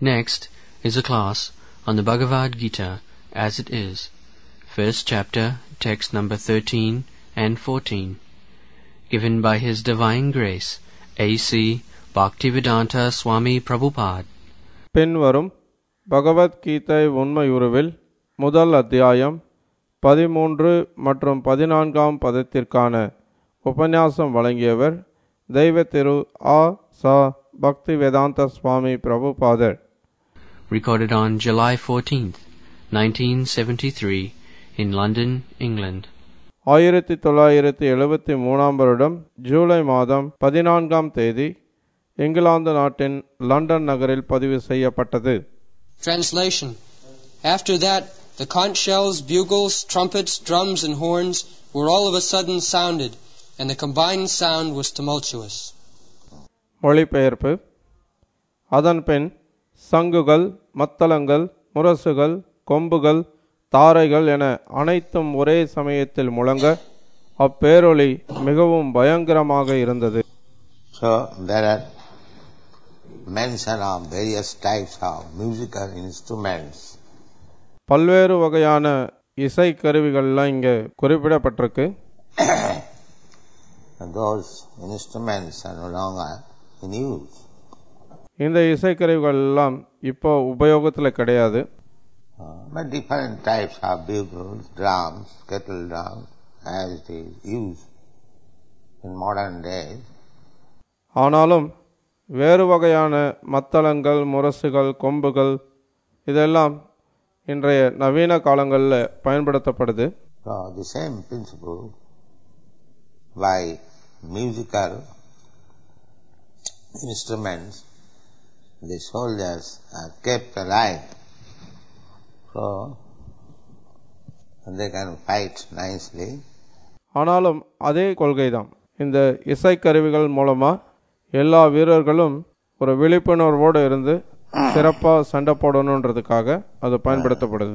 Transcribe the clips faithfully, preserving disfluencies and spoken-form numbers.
Next is a class on the Bhagavad Gita as it is, first chapter, text number thirteen and fourteen, given by His Divine Grace, A C Bhaktivedanta Swami Prabhupada. பின்வரும் பகவத் கீதை உண்மையுருவில் முதல் அத்தியாயம் பதிமூன்று மற்றும் பதினான்காம் பதத்திற்கான உபன்யாசம் வழங்கியவர் தெய்வ திரு ஆ சா பக்திவேதாந்த சுவாமி பிரபுபாதர். Recorded on July fourteenth, nineteen seventy-three in London, England. ஆயிரத்தி தொள்ளாயிரத்தி எழுபத்தி மூணாம் வருடம் ஜூலை மாதம் பதினான்காம் தேதி இங்கிலாந்து நாட்டின் லண்டன் நகரில் பதிவு செய்யப்பட்டது. Translation. After that, the conch shells, bugles, trumpets, drums and horns were all of a sudden sounded, and the combined sound was tumultuous. மொழிபெயர்ப்பு. அதன் பின் சங்குகள், மத்தளங்கள், முரசுகள், கொம்புகள், தாரைகள் என அனைத்தும் ஒரே சமயத்தில் முழங்க அப்பேரொளி மிகவும் பயங்கரமாக இருந்தது. So there are mention of various types of musical instruments. பல்வேறு வகையான இசை கருவிகள்லாம் இங்கே குறிப்பிடப்பட்டிருக்கு. Those instruments are no longer in use. இந்த இசை கருவிகள் எல்லாம் இப்போ உபயோகத்தில் கிடையாது. But different types of bugles, drums, kettle drums, as it is used in modern days. ஆனாலும் வேறு வகையான மத்தளங்கள், முரசுகள், கொம்புகள் இதெல்லாம் இன்றைய நவீன காலங்களில் பயன்படுத்தப்படுது. So the same principle by musical instruments the soldiers are kept alive, so they can fight nicely. ஆனாலும் அதே கொள்கைதான். இந்த இசைக்கருவிகள் மூலமா எல்லா வீரர்களும் ஒரு விழிப்புணர்வோடு இருந்து சிறப்பா சண்டை போடணுன்றதுக்காக அது பயன்படுத்தப்படுது.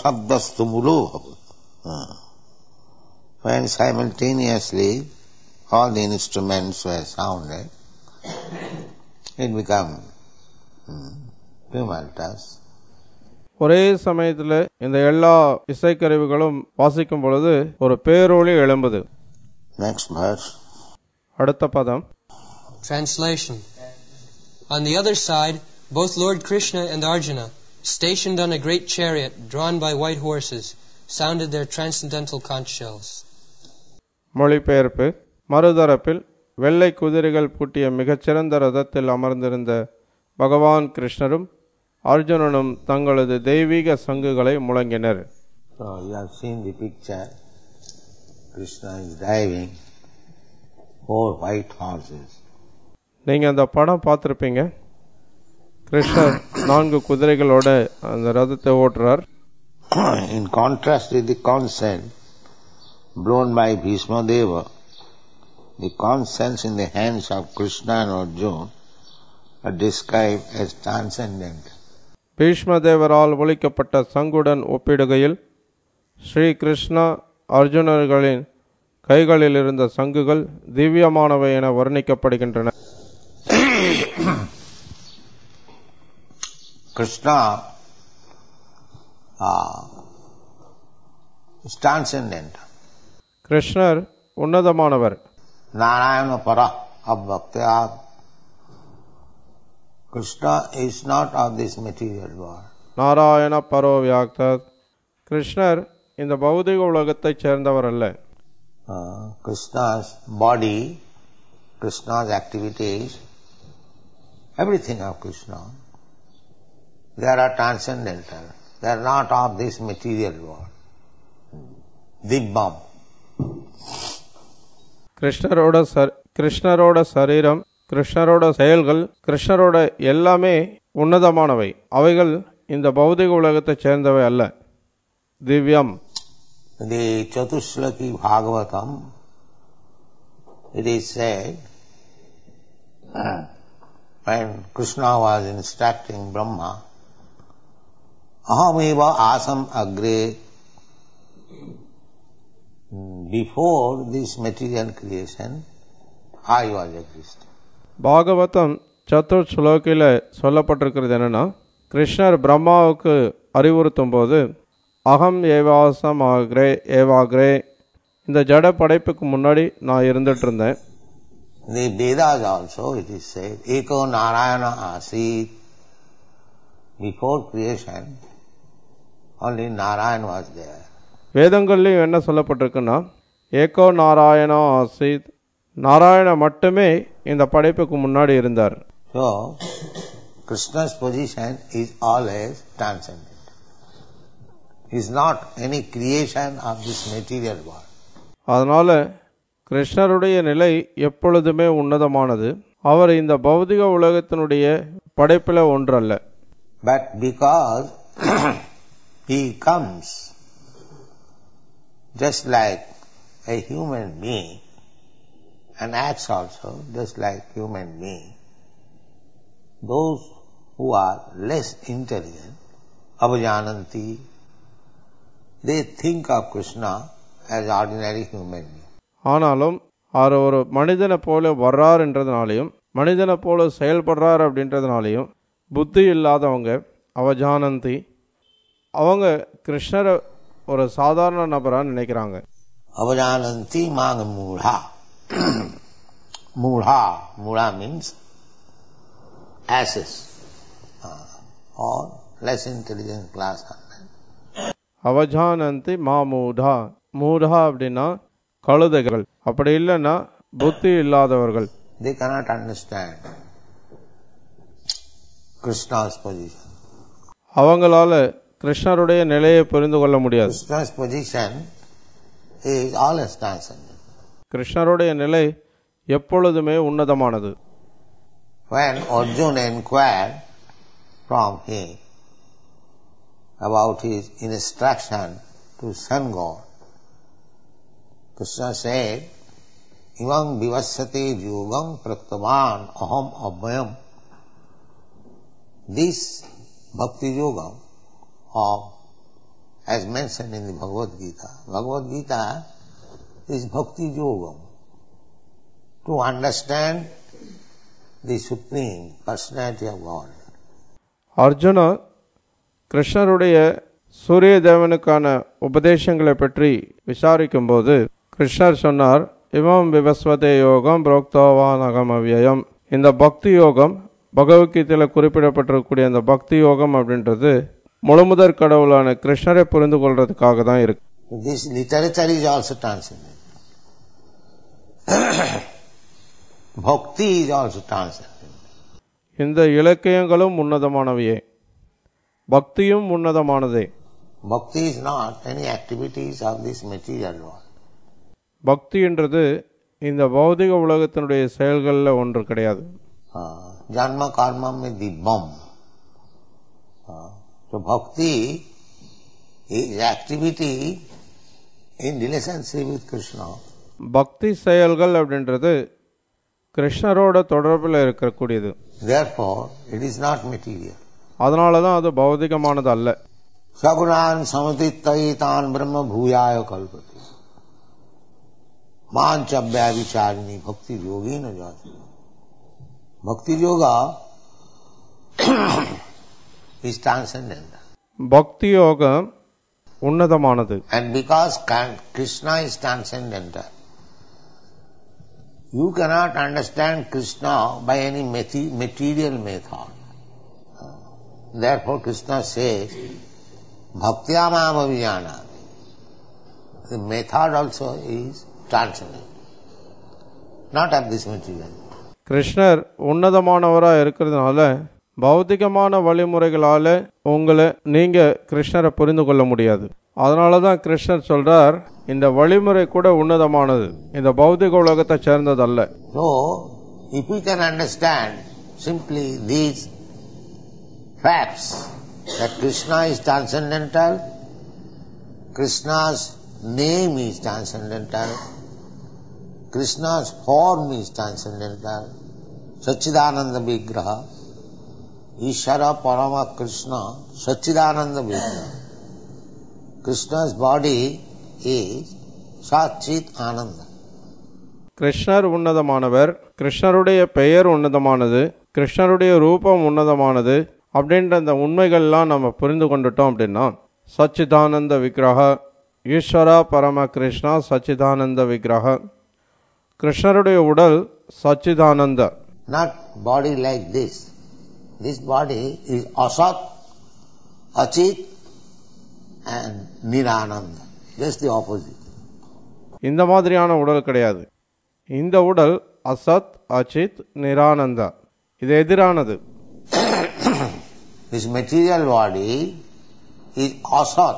When simultaneously all the instruments were sounded, it became tumultuous. ஒரே சமயத்தில் இந்த எல்லா இசைக்கருவிகளும் வாசிக்கும் பொழுது ஒரு பேரொளி எழும்புது. Next verse. அடுத்த பதம். Translation. On the other side, both Lord Krishna and Arjuna, stationed on a great chariot drawn by white horses, sounded their transcendental conch shells. மொழிபெயர்ப்பு. மறுதரப்பில் வெள்ளை குதிரைகள் பூட்டிய மிகச்சிறந்த ரதத்தில் அமர்ந்திருந்த பகவான் கிருஷ்ணரும் அர்ஜுனனும் தங்களது தெய்வீக சங்குகளை முழங்கினர். So you have seen the picture. Krishna is driving four white horses. நீங்க அந்த படம் பார்த்திருப்பீங்க. கிருஷ்ணர் நான்கு குதிரைகளோட அந்த ரதத்தை ஓட்டுறார். In contrast with the conch shell blown by Bhishma Deva, the conch shells in the hands of Krishna and Arjuna are described as transcendent. Bhishma தேவரால் ஒலிக்கப்பட்ட சங்குடன் ஒப்பிடுகையில் ஸ்ரீ கிருஷ்ணா அர்ஜுனர்களின் கைகளில் இருந்த சங்குகள் திவ்யமானவை என வர்ணிக்கப்படுகின்றன. Krishna uh, is transcendent. கிருஷ்ணர் உன்னதமானவர். Narayana para abhaktya. Krishna is not of this material world. Narayana பரோ வியாக்தர். கிருஷ்ணர் இந்த பௌதிக உலகத்தைச் சேர்ந்தவர் அல்ல. Uh, Krishna's body, Krishna's activities, everything of Krishna, they are transcendental. They are not of this material world. Dibbam. கிருஷ்ணரோட கிருஷ்ணரோட சரீரம், கிருஷ்ணரோட செயல்கள், கிருஷ்ணரோட எல்லாமே உன்னதமானவை. அவைகள் இந்த பௌதிக உலகத்தைச் சேர்ந்தவை அல்ல. திவ்யம். The Chatushlaki Bhagavatam, it is said, when Krishna was instructing Brahma, Ahameva asam agre, before this material creation, I was existing. Bhagavatam சத்துர் ஸ்லோகில சொல்லப்பட்டிருக்கிறது என்னன்னா, கிருஷ்ணர் பிரம்மாவுக்கு அறிவுறுத்தும் போது அகம் ஏவாசம் ஆக்ரே ஏவாக்ரே, இந்த ஜட படைப்புக்கு முன்னாடி நான் இருந்துட்டு இருந்தேன். The Vedas also it is said, Eko Narayana Asit. Before creation, only Narayan was there. வேதங்கள்லையும் என்ன சொல்லப்பட்டிருக்குன்னா, ஏகோ நாராயணா ஆசித், நாராயண மட்டுமே இந்த படைப்புக்கு முன்னாடி இருந்தார். So, Krishna's position is always transcendent. He is not any creation of this material world. அதனால கிருஷ்ணருடைய நிலை எப்பொழுதுமே உன்னதமானது. அவர் இந்த பௌதிக உலகத்தினுடைய படைப்பில் ஒன்றல்ல. But because he comes just like a human being and acts also just like human being, those who are less intelligent, avajananti, they think of Krishna as ordinary human being. ஆனாலும் அவர் ஒரு மனிதனை போல வர்றார் என்றதுனாலையும் மனிதனை போல செயல்படுறார் அப்படின்றதுனாலையும் புத்தி இல்லாதவங்க அவஜானந்தி, அவங்க கிருஷ்ணரை ஒரு சாதாரண நபரா நினைக்கிறாங்க. அவஜானந்தி மாங்க மூடா. மூடா மூடா means asses or less intelligent class. அவஜானந்தி மா மூடா. மூடா அப்படின்னா கழுதைகள், அப்படி இல்லைன்னா புத்தி இல்லாதவர்கள். They cannot understand Krishna's position. அவங்களால கிருஷ்ணருடைய நிலையை புரிந்து கொள்ள முடியாது. Krishna's position is always transcendent. கிருஷ்ணருடைய நிலை எப்பொழுதுமே உன்னதமானது. When Arjuna inquired from him about his instruction to sun god, Krishna said, Imam vivassate yogam praktavan aham abhayam. This bhakti yoga, of, as mentioned in the Bhagavad Gita, Bhagavad Gita is bhakti yoga. To understand the Supreme Personality of God. Arjuna கிருஷ்ணருடைய சூரிய தேவனுக்கான உபதேசங்களை பற்றி விசாரிக்கும் போது கிருஷ்ணர் சொன்னார், இமம் விவஸ்வதே யோகம் புரோக்தவான் அகம் அவ்யயம். இந்த பக்தி யோகம் பகவத்கீதையில் குறிப்பிடப்பட்டிருக்கக்கூடிய அந்த பக்தி யோகம் அப்படின்றது முழுமுதற் கடவுளான கிருஷ்ணரை புரிந்து கொள்றதுக்காக தான் இருக்கு. This literature is also transcendent. Bhakti is also transcendent. இந்த இலக்கியங்களும் உன்னதமானவையே, பக்தியும் உன்னதமானதே. Bhakti is not any activities of this material world. பக்தி என்றது இந்த பௌதிக உலகத்தினுடைய செயல்களில் ஒன்று கிடையாது. Janma karma me dibbam. So bhakti is activity in relationship with Krishna. பக்தி செயல்கள் அப்படின்றது கிருஷ்ணரோட தொடர்பில் இருக்கக்கூடியது. Therefore, it is not material. அதனால தான் அது பௌதிகமானது அல்ல. Sagunan samatitaitan brahma bhuyaya kalpati. Manchabhya vicharini bhakti yogina jati. Bhakti yoga is transcendent. பக்தி யோகம் உன்னதமானது. And because Krishna is transcendental, you cannot understand Krishna by any material method. Therefore Krishna says, Bhaktya mam avijana. The method also is transcendent, not of this material. கிருஷ்ணர் உன்னதமானவராக இருக்கிறதுனால பௌதிகமான வழிமுறைகளால உங்களை நீங்க கிருஷ்ணரை புரிந்து கொள்ள முடியாது. அதனால தான் கிருஷ்ணர் சொல்றார், இந்த வழிமுறை கூட உன்னதமானது, இந்த பௌதிக உலகத்தை சேர்ந்ததல்ல. So, if we can understand simply these facts that Krishna is transcendental, Krishna's name is transcendental, Krishna's form is transcendental, Satchidananda Vigraha, Ishara Parama Krishna, Satchidananda Vigraha. Krishna's body is Satchit Ananda. கிருஷ்ணர் உன்னதமானவர், கிருஷ்ணருடைய பெயர் உன்னதமானது, கிருஷ்ணருடைய ரூபம் உன்னதமானது, அப்படின்ற அந்த உண்மைகள்லாம் நம்ம புரிந்து கொண்டுட்டோம் அப்படின்னா சச்சிதானந்த விக்கிரக ஈஸ்வரா பரம கிருஷ்ணா சச்சிதானந்த விக்கிரக, கிருஷ்ணருடைய உடல் சச்சிதானந்த. Not body like this. This body is Asat, Achit and Nirananda. Just the opposite. இந்த மாதிரியான உடல் கிடையாது. இந்த உடல் அசத், அச்சித், நிரானந்தா. இது எதிரானது. This material body is Asat.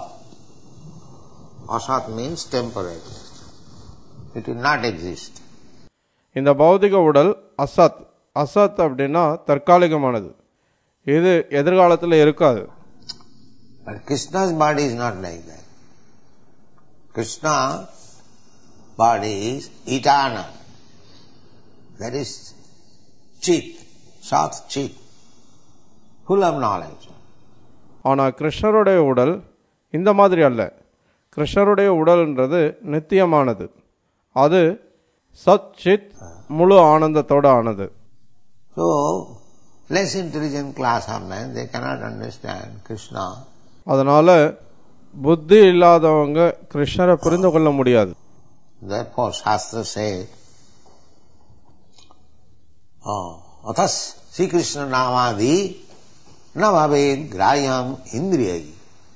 Asat means temporary. It will not exist. இந்த பௌதிக உடல் அசத். அசத் அப்படின்னா தற்காலிகமானது. இது எதிர்காலத்தில் இருக்காது. But Krishna's body is not like that. Krishna body is eternal. That is Chit, Sat Chit, full of knowledge. ஆனால் கிருஷ்ணருடைய உடல் இந்த மாதிரி அல்ல. கிருஷ்ணருடைய உடல்ன்றது நித்தியமானது. அது சத் சித் முழு ஆனந்தத்தோடு ஆனது. So, less intelligent class of men, they cannot understand Krishna. அதனால புத்தி இல்லாதவங்க கிருஷ்ணரை புரிந்து கொள்ள முடியாது. Therefore, Shastra says, Athas Sri Krishna Namadi Navaved Grayam Indriyayi.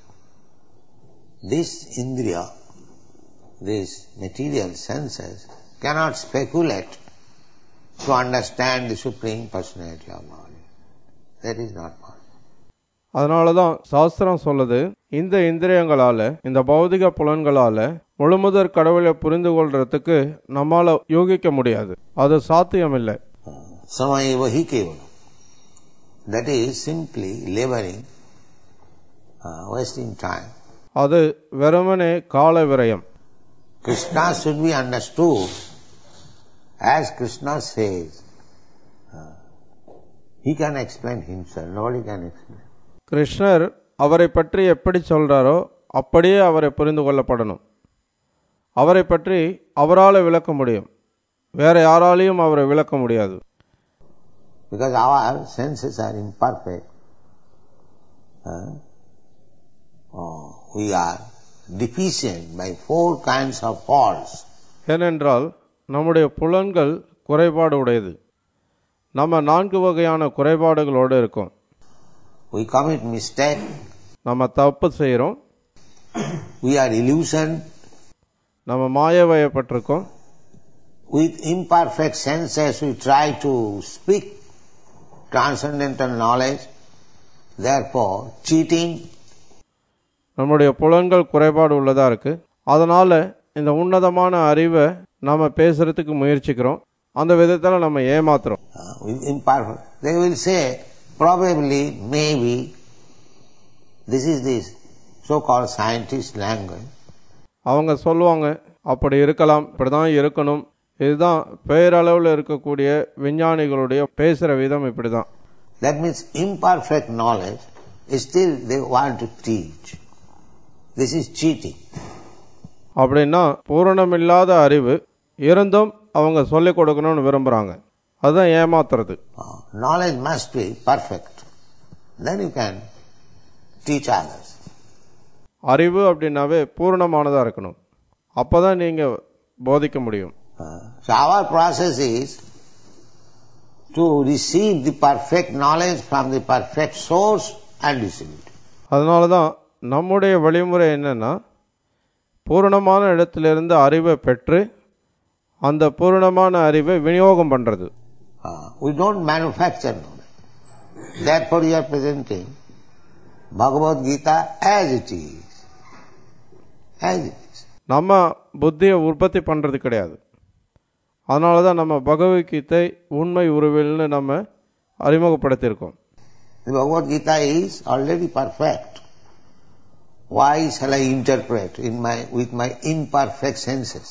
This Indriya, these material senses, cannot speculate to understand the Supreme Personality of Godhead. That is not possible. அதனால தான் சாஸ்திரம் சொல்லுது, இந்த இந்திரியங்களால இந்த பௌதிக புலன்களால முழுமுதற் கடவுளை புரிந்து கொள்றதுக்கு நம்மால யோகிக்க முடியாது. அது சாத்தியம் இல்லை. Samayeva hi kevalam. That is simply laboring, uh, wasting time. அது வெறுமனே கால விரயம். Krishna should be understood as Krishna says. Uh, he can explain himself. Nobody can explain. கிருஷ்ணர் அவரை பற்றி எப்படி சொல்றாரோ அப்படியே அவரை புரிந்து கொள்ளப்படணும். அவரை பற்றி அவரால் விளக்க முடியும், வேற யாராலையும் அவரை விளக்க முடியாது. Because our senses are imperfect. Uh, oh, we are deficient by four kinds of faults. ஏனென்றால் நம்முடைய புலன்கள் குறைபாடு உடையது. நம்ம நான்கு வகையான குறைபாடுகளோடு இருக்கோம். We commit mistake. நம்ம தப்பு செய்கிறோம். We are illusion. நம்ம மாயவயப்பட்டிருக்கோம். With imperfect senses we try to speak transcendental knowledge. Therefore, cheating. நம்முடைய புலன்கள் குறைபாடு உள்ளதா இருக்கு. அதனால இந்த உன்னதமான அறிவை நாம பேசுறதுக்கு முயற்சிக்கிறோம். அந்த விதத்தில் நம்ம ஏமாத்துறோம். With imperfect. They will say, probably, maybe, this is this so-called scientist language. அவங்க சொல்லுவாங்க, அப்படி இருக்கலாம், இப்படிதான் இருக்கணும், இதுதான் பெயரளவில் இருக்கக்கூடிய விஞ்ஞானிகளுடைய பேசுகிற விதம் இப்படி தான். That means imperfect knowledge, still they want to teach. This is cheating. அப்படின்னா பூரணமில்லாத அறிவு இருந்தும் அவங்க சொல்லிக் கொடுக்கணும்னு விரும்புகிறாங்க. அதுதான் ஏமாத்துறது. Knowledge must be perfect. Then you can teach others. அறிவு அப்படின்னாவே பூரணமானதாக இருக்கணும். அப்போ தான் நீங்கள் போதிக்க முடியும். So our process is to receive the perfect knowledge from the perfect source and distribute. அதனால தான் நம்முடைய வழிமுறை என்னன்னா, பூரணமான இடத்திலிருந்து அறிவை பெற்று அந்த பூரணமான அறிவை விநியோகம் பண்ணுறது. We don't manufacture knowledge. Therefore we are presenting Bhagavad Gita as it is. As it is. நம்ம புத்தியை உற்பத்தி பண்ணுறது கிடையாது. அதனால தான் நம்ம பகவத்கீதை உண்மை உருவில்னு நம்ம அறிமுகப்படுத்தியிருக்கோம். The Bhagavad Gita is already perfect. Why shall I interpret in my with my imperfect senses?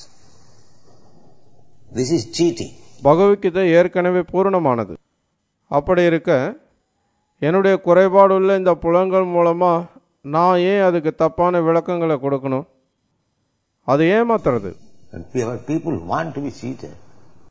This is cheating. Bhagavad Gita ஏற்கனவே பூரணமானது. அப்படி இருக்க என்னுடைய குறைபாடுள்ள இந்த புலன்கள் மூலமாக நான் ஏன் அதுக்கு தப்பான விளக்கங்களை கொடுக்கணும்? அது ஏமாத்துறது. People want to be cheated.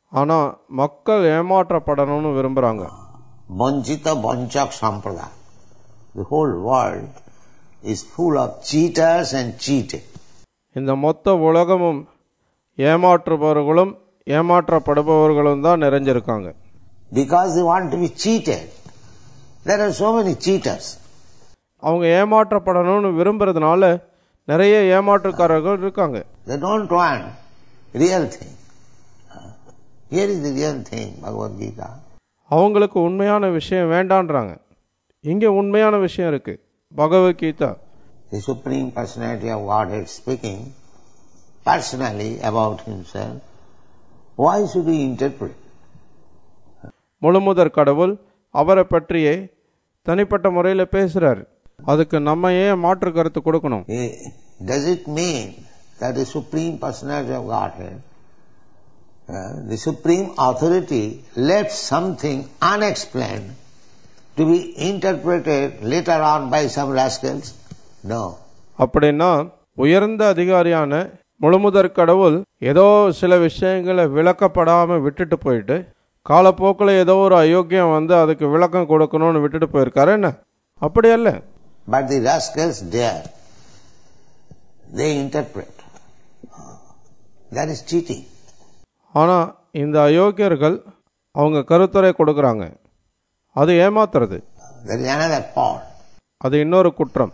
ஆனால் மக்கள் ஏமாற்றப்படணும்னு விரும்புகிறாங்க. Vanchita vanchak sampradaya. The whole world is full of cheaters and cheated. இந்த மொத்த உலகமும் ஏமாற்றுபவர்களும் ஏமாற்றப்படுபவர்களும் தான் நிறைஞ்சிருக்காங்க. Because they want to be cheated, there are so many cheaters. அவங்க ஏமாற்றப்படணும்னு விரும்புறதுனால நிறைய ஏமாற்றுக்காரர்கள் இருக்காங்க. They don't want real thing. Here is the real thing, Bhagavad Gita. அவங்களுக்கு உண்மையான விஷயம் வேண்டான்றாங்க. இங்கே உண்மையான விஷயம் இருக்கு, Bhagavad Gita. The Supreme Personality of Godhead speaking personally about himself. Why should we interpret? முழுமுதற் கடவுள் அவரை பற்றியே தனிப்பட்ட முறையில் பேசுறாரு. அதுக்கு நம்ம ஏன் மாற்று கருத்து கொடுக்கணும்? Does it mean that the Supreme Personality of Godhead, uh, the Supreme Authority, left something unexplained to be interpreted later on by some rascals? No. அப்படின்னா உயர்ந்த அதிகாரியான முழுமுதற் கடவுள் ஏதோ சில விஷயங்களை விளக்கப்படாம விட்டுட்டு போயிட்டு காலப்போக்கில் ஏதோ ஒரு அயோக்கியம் வந்து அதுக்கு விளக்கம் கொடுக்கணும்னு விட்டுட்டு போயிருக்காரு என்ன? அப்படி அல்ல. But the rascals dare. They interpret. That is cheating. ஆனா இந்த அயோக்கியர்கள் அவங்க கருத்துரை கொடுக்கறாங்க, அது ஏமாத்துறது. There is another fault. அது இன்னொரு குற்றம்.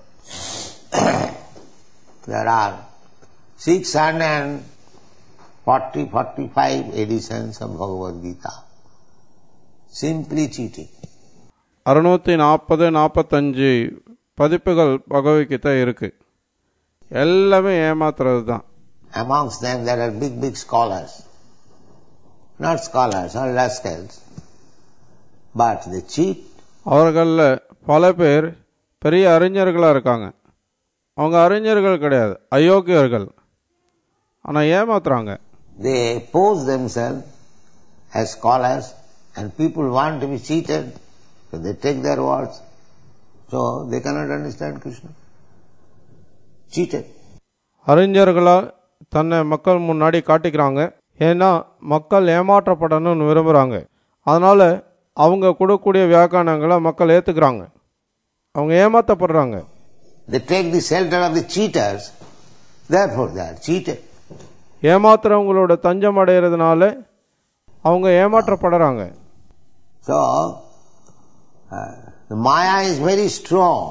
There are six hundred forty to forty-five editions of Bhagavad Gita. Simply cheating. அறுநூத்தி நாற்பது நாற்பத்தஞ்சு பதிப்புகள் பகவத்கீதை இருக்கு. எல்லாமே ஏமாத்துறது தான். Amongst them there are big big scholars. Not scholars, all rascals. But they cheat. அவர்கள பல பேர் பெரிய அறிஞர்களா இருக்காங்க. அவங்க அறிஞர்கள் கிடையாது, அயோக்கியர்கள். ஆனா ஏமாத்துறாங்க. They pose themselves as scholars and people want to be cheated, so they take their words, so they cannot understand Krishna. Cheated. அறிஞர்களா தன்னை மக்கள் முன்னாடி காட்டிக்கிறாங்க. ஏன்னா மக்கள் ஏமாற்றப்படணும்னு விரும்புகிறாங்க. அதனால அவங்க கொடுக்கக்கூடிய வியாக்கியானங்களை மக்கள் ஏற்றுக்கிறாங்க. அவங்க ஏமாற்றப்படுறாங்க. They take the shelter of the cheaters, therefore they are cheated. ஏமாத்துறவங்களோட தஞ்சம் அடைகிறதுனால அவங்க ஏமாற்றப்படுறாங்க. So uh, the Maya is very strong.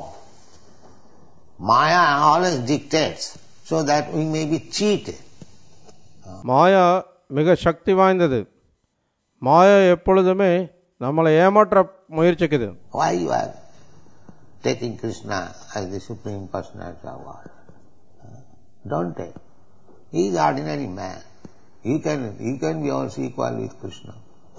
Maya always dictates so that we may be cheated. மாயா மிக சக்தி வாய்ந்தது. மாயா எப்பொழுதுமே நம்மளை ஏமாற்ற முயற்சிக்குது. Why you are taking Krishna as the Supreme Personality of God? Don't take. He is ordinary man. You can you can be also equal with Krishna.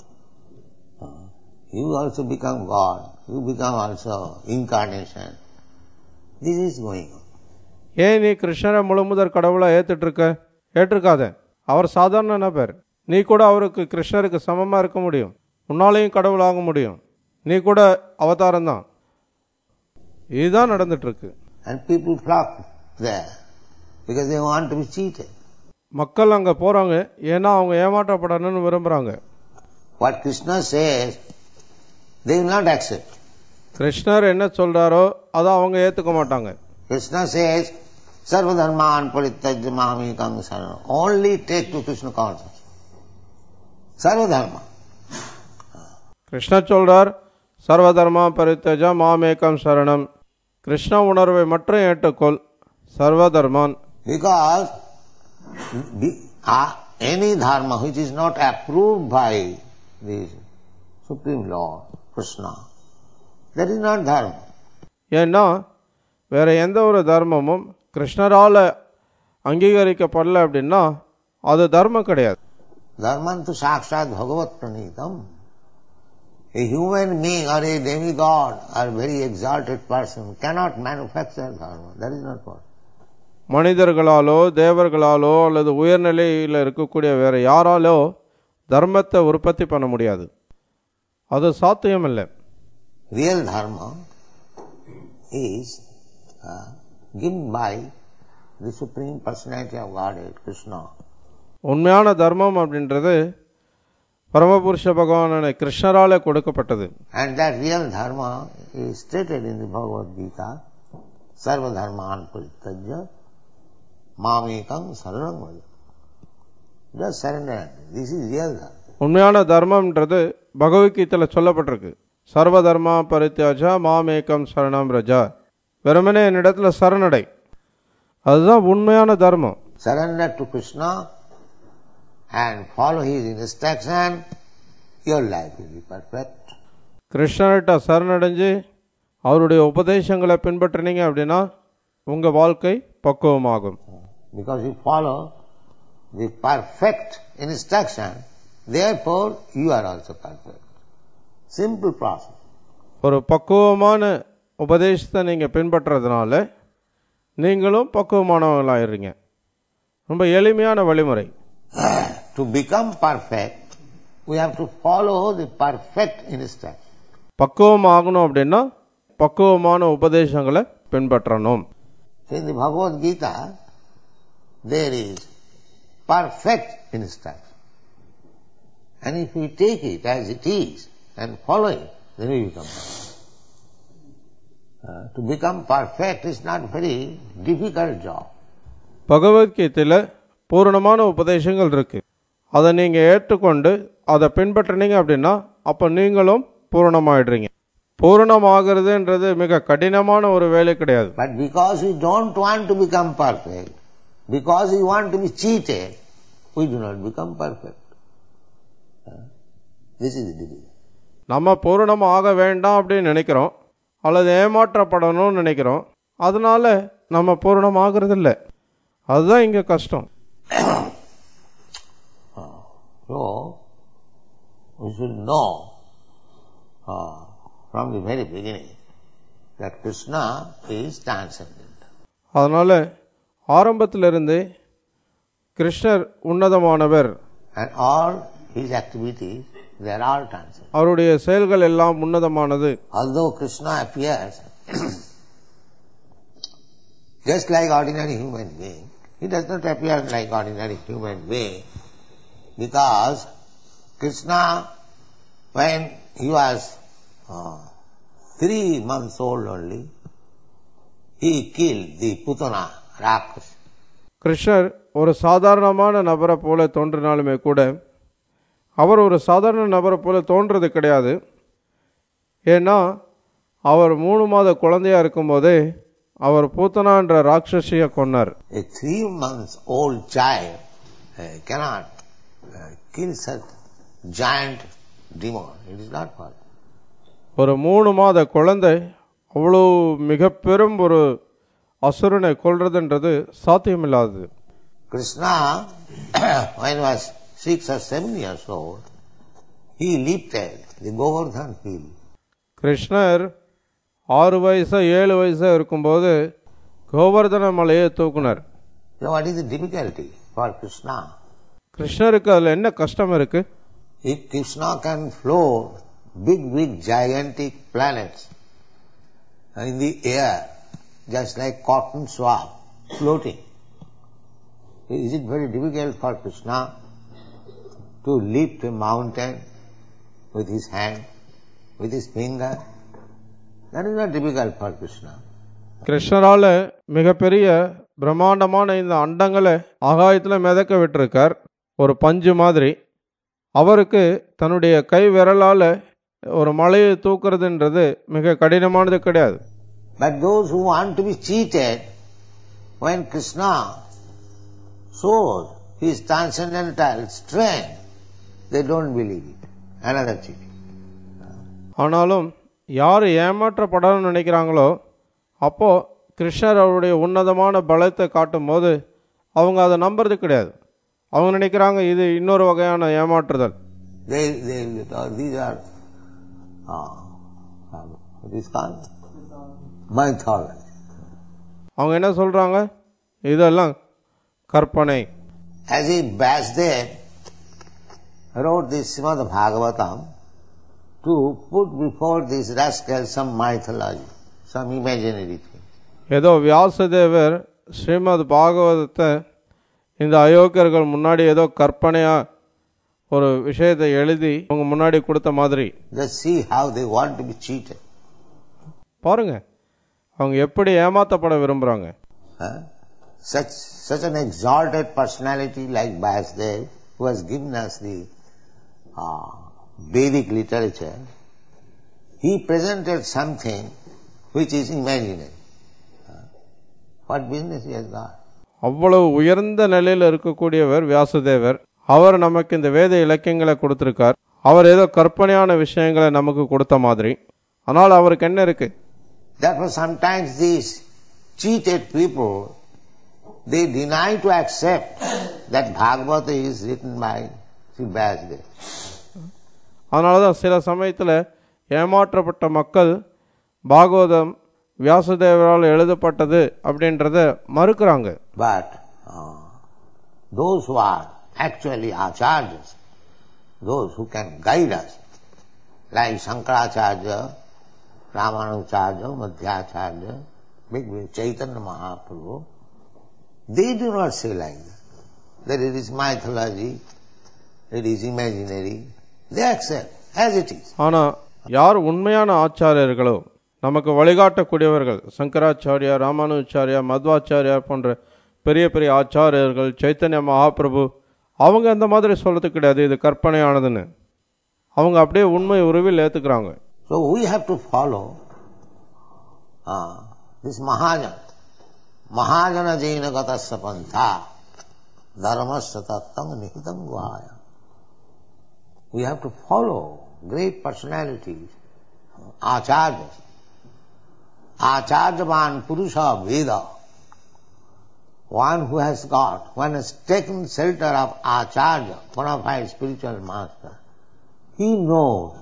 You also become God. You become also incarnation. This is going on. ஏன் நீ கிருஷ்ணரை முழுமுதற் கடவுளா ஏத்துட்டு இருக்க? ஏற்றுக்காத. அவர் சாதாரண நபர். நீ கூட அவருக்கு கிருஷ்ணருக்கு சமமா இருக்க முடியும். உன்னாலையும் கடவுளாக முடியும். நீ கூட அவதாரம் தான். இதுதான் நடந்துட்டு இருக்கு. And people flock there because they want to be cheated. மக்கள் அங்க போறாங்க ஏன்னா அவங்க ஏமாற்றப்படணும்னு விரும்புறாங்க. What Krishna says, they will not accept. கிருஷ்ணர் என்ன சொல்றாரோ அதை அவங்க ஏத்துக்க மாட்டாங்க. Krishna says, Sarva dharman parityajya mamekam saranam. Only take to Krishna consciousness. Sarva dharma. கிருஷ்ணர் சொல்றார், சர்வ தர்மா பரித்யஜ மாமேகம் சரணம். கிருஷ்ண உணர்வை மட்டும் ஏற்றுக்கொள், சர்வ தர்மான். Because uh, any dharma which is not approved by the Supreme Lord, Krishna, that is not dharma. ஏன்னா வேற எந்த ஒரு தர்மமும் கிருஷ்ணரால அங்கீகரிக்கப்படல அப்படின்னா அது தர்மம் கிடையாது. Dharmantu sakshat bhagavat pranitam. A human being or a demigod or very exalted person cannot manufacture dharma. That is not possible. மனிதர்களாலோ தேவர்களாலோ அல்லது உயர்நிலையில் இருக்கக்கூடிய வேற யாராலோ தர்மத்தை உற்பத்தி பண்ண முடியாது. அது சாத்தியம் இல்லை. Real dharma is uh, given by the Supreme Personality of Godhead, Krishna. உண்மையான தர்மம் அப்படின்றது பரமபுருஷ பகவானான கிருஷ்ணரால கொடுக்கப்பட்டது. And that real dharma is stated in the Bhagavad Gita, sarva dharman parityajya mamekam saranam vraja. Just surrender. This is real dharma. உண்மையான தர்மம்ன்றது பகவத்கீதையில சொல்லப்பட்டிருக்கு. சர்வ தர்மா பரித்யாஜா மாமேகம் சரணம் ரஜா. வெறுமனே என்னிடத்துல சரணடை, அதுதான் உண்மையான தர்மம். Surrender to Krishna and follow his instruction, your life will be perfect. கிருஷ்ணர்கிட்ட சரணடைஞ்சு அவருடைய உபதேசங்களை பின்பற்றினீங்க அப்படின்னா உங்க வாழ்க்கை பக்குவமாகும். Because you follow the perfect instruction, therefore you are also perfect. Simple process. ஒரு பக்குவமான உபதேசத்தை நீங்க பின்பற்றதுனால நீங்களும் பக்குவமானவங்களாயிருங்க. ரொம்ப எளிமையான வழிமுறை. To become perfect, we have to follow the perfect instruction. பக்குவம் ஆகணும் அப்படின்னா பக்குவமான உபதேசங்களை பின்பற்றணும். In the Bhagavad Gita, there is perfect instruction. And if we take it as it is and follow it, then we become perfect. Uh, to become perfect is not very difficult job. பகவத்கீதையில பூரணமான உபதேசங்கள் இருக்கு. அதை நீங்க ஏற்றுக்கொண்டு அதை பின்பற்றினீங்க அப்படின்னா அப்ப நீங்களும் பூரணமாயிடுறீங்க. பூரணமாகிறதுன்றது மிக கடினமான ஒரு வேலை கிடையாது. But because we don't want to become perfect, because we want to be cheated, we do not become perfect. Uh, this is the difficulty. நம்ம பூரணமாக வேண்டாம் அப்படின்னு நினைக்கிறோம், அல்லது ஏமாற்றப்படணும்னு நினைக்கிறோம், அதனால நம்ம பூரணமாகிறது இல்லை. அதுதான் இங்க கஷ்டம். So we should know uh, from the very beginning that Krishna is transcendent. அதனால ஆரம்பத்திலிருந்து கிருஷ்ணர் உன்னதமானவர். And all his activities, they are all transcendent. அவருடைய செயல்கள் எல்லாம் உன்னதமானது. Although Krishna appears just like ordinary human being, he does not appear like ordinary human being, because Krishna, when he was uh, three months old only, he killed the Putana Rakshasa. கிருஷ்ணர் ஒரு சாதாரணமான நபரை போல தோன்றினாலுமே கூட அவர் ஒரு சாதாரண நபரை போல தோன்றது கிடையாது. ஏன்னா அவர் மூணு மாத குழந்தையா இருக்கும்போதே அவர் பூத்தனா என்ற ராட்சசியை கொன்னார். A three months old child uh, cannot uh, kill such giant demon. It is not possible. ஒரு மூணு மாத குழந்தை அவ்வளோ மிக பெரும் ஒரு அசுரனை கொல்றதுன்றது சாத்தியமில்லாதது. Krishna, when he was six or seven years old, he lifted the Govardhan hill. கிருஷ்ணர் ஆறு வயசா ஏழு வயசா இருக்கும்போது கோவர்தன மலையை தூக்குனார். What is the difficulty for Krishna? கிருஷ்ணருக்கு அதுல என்ன கஷ்டம் இருக்கு? If Krishna can float big, big, gigantic planets in the air, just like cotton swab floating, is it very difficult for Krishna to lift a mountain with his hand, with his finger? That is not difficult for Krishna. கிருஷ்ணரால மிகப்பெரிய பிரம்மாண்டமான இந்த அண்டங்களை ஆகாயத்துல மிதக்க விட்டிருக்கார் ஒரு பஞ்சு மாதிரி. அவருக்கு தன்னுடைய கை விரலால ஒரு மலையை தூக்குறதுன்றது மிக கடினமானது கிடையாது. But those who want to be cheated, when Krishna shows his transcendental strength, they don't believe it. Another cheating. ஆனாலும் யார் ஏமாற்றப்படணும்னு நினைக்கிறாங்களோ அப்போ கிருஷ்ணர் அவருடைய உன்னதமான பலத்தை காட்டும் போது அவங்க அதை நம்புறது கிடையாது. அவங்க நினைக்கிறாங்க இது இன்னொரு வகையான ஏமாற்றுதல். They, they, these are uh, what is called mythology. அவங்க என்ன சொல்றாங்க? இதெல்லாம் கற்பனை. As if Vyasdev wrote this Srimad Bhagavatam to put before this rascal some mythology, some imaginary thing. ஏதோ வியாசதேவர் ஸ்ரீமத் பாகவதத்தை இந்த அயோக்கியர்கள் முன்னாடி ஏதோ கற்பனையா ஒரு விஷயத்தை எழுதி அவங்க முன்னாடி கொடுத்த மாதிரி. Just see how they want to be cheated. பாருங்க அவங்க எப்படி ஏமாத்தப்பட விரும்புறாங்க. Huh? Such such an exalted personality like Vyasdev, who has given us the uh, Vedic literature, he presented something which is imaginary. Huh? What business he has got? அவ்வளவு உயர்ந்த நிலையில் இருக்கக்கூடியவர் வியாசதேவர். அவர் நமக்கு இந்த வேத இலக்கியங்களை கொடுத்திருக்கார். அவர் ஏதோ கற்பனையான விஷயங்களை நமக்கு கொடுத்த மாதிரி. ஆனால் அவருக்கு என்ன இருக்கு? Therefore sometimes these cheated people, they deny to accept that Bhagavata is written by Sri Vyasdev. அதனாலதான் சில சமயத்தில் ஏமாற்றப்பட்ட மக்கள் பாகவதம் வியாசதேவரால் எழுதப்பட்டது அப்படின்றத மறுக்கிறாங்க. But uh, those who are actually acharyas, those who can guide us, like Shankaracharya, Ramanujarya, Madhyacharya, big Chaitanya Mahaprabhu, they do not say like that. That it is mythology, it is imaginary. They accept as it is. ஆனா யார் உண்மையான ஆச்சாரியர்களோ நமக்கு வழிகாட்டக்கூடியவர்கள், சங்கராச்சாரியா, ராமானுச்சாரியா, மத்வாச்சாரியா போன்ற பெரிய பெரிய ஆச்சாரியர்கள், சைத்தன்ய மகாபிரபு, அவங்க அந்த மாதிரி சொல்றது கிடையாது இது கற்பனையானதுன்னு. அவங்க அப்படியே உண்மை உருவில் ஏத்துக்கிறாங்க. So we have to follow uh, this Mahajana. Mahajana jaina gatasya pantha dharmasya tattam nihitam guhaya. We have to follow great personalities, acharyas. Acharyavan purusha veda. One who has got, one has taken shelter of acharya, bona fide spiritual master. He knows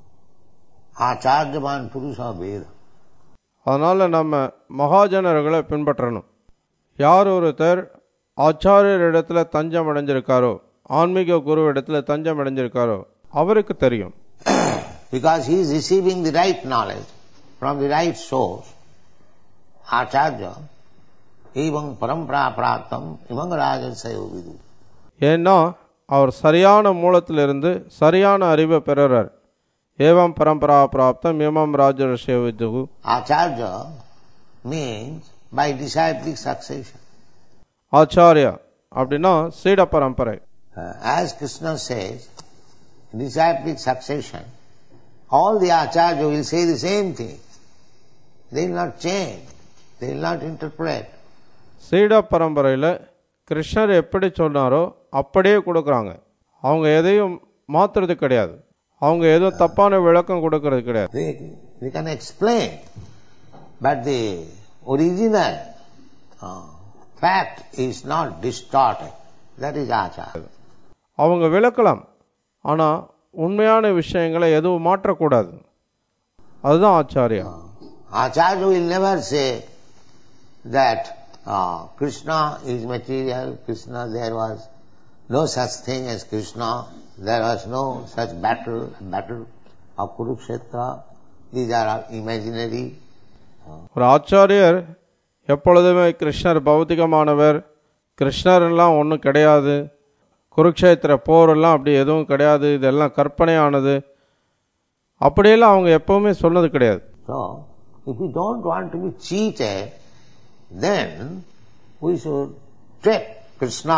acharyavan purusha veda. அதனால நம்ம மகாஜனர்களை பின்பற்றணும். யார் ஒருத்தர் ஆச்சாரியர் இடத்துல தஞ்சம் அடைஞ்சிருக்காரோ, ஆன்மீக குரு இடத்துல தஞ்சம் அடைஞ்சிருக்காரோ அவருக்கு தெரியும். Because he is receiving the right knowledge from the right source, acharya, evam parampara praptam imam rajasayo vidu. ஏன்னா அவர் சரியான மூலத்திலிருந்து சரியான அறிவை பெறுறார். ஏவம் பரம்பரா பிராப்தம் இமம் ராஜர்ஷய விது. Acharya means by disciplic succession. Acharya அப்படின்னா சீட பரம்பரை. Uh, as Krishna says, disciplic succession, all the acharya will say the same thing. They will not change. They will not interpret. சீட பரம்பரையில் கிருஷ்ணர் எப்படி சொன்னாரோ அப்படியே கொடுக்குறாங்க. அவங்க எதையும் மாற்றுறது கிடையாது. அவங்க ஏதோ தப்பான விளக்கம் கொடுக்கறது கிடையாது. They, they can explain, but the original uh, fact is not distorted. That is acharya. அவங்க விளக்கலாம், ஆனால் உண்மையான விஷயங்களை எதுவும் மாற்றக்கூடாது. அதுதான் Acharya. Acharya will never say that uh, Krishna is material, Krishna, there was no such thing as Krishna, there was no such battle, battle of Kurukshetra, these are imaginary. ஒரு ஆச்சாரியர் எப்பொழுதுமே கிருஷ்ணர் பௌத்திகமானவர், கிருஷ்ணர் எல்லாம் ஒன்றும் கிடையாது, குருக்ஷேத்திர போரெல்லாம் அப்படி எதுவும் கிடையாது, இதெல்லாம் கற்பனையானது, அப்படியெல்லாம் அவங்க எப்பவுமே சொன்னது கிடையாது. So, if we don't want to be cheated, then we should take Krishna